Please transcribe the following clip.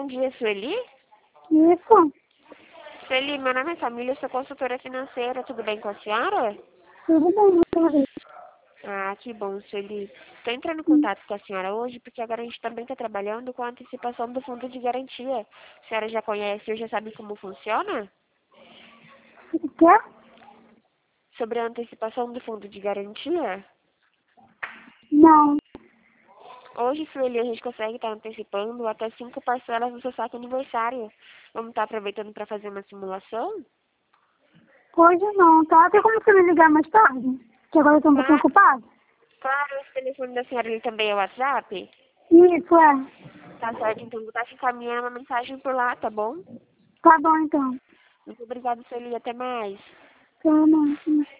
dia, Sueli. Isso, Sueli, meu nome é Família, eu sou consultora financeira, tudo bem com a senhora? tudo bem, doutora. Ah, que bom, Sueli. Estou entrando em contato com a senhora hoje porque agora a gente também está trabalhando com a antecipação do fundo de garantia. A senhora já conhece ou já sabe como funciona? O quê? Sobre a antecipação do fundo de garantia? Não. Hoje, Sueli, a gente consegue estar antecipando até 5 parcelas do seu saque aniversário. Vamos estar aproveitando para fazer uma simulação? Hoje não, tá? Tem como você me ligar mais tarde? Que agora eu tô um pouquinho Claro, ocupada. claro, esse telefone da senhora ele também é WhatsApp? Isso, é. Tá certo, então vou estar te encaminhando uma mensagem por lá, tá bom? Tá bom, então. Muito obrigada, Sueli. Até mais. Tá bom.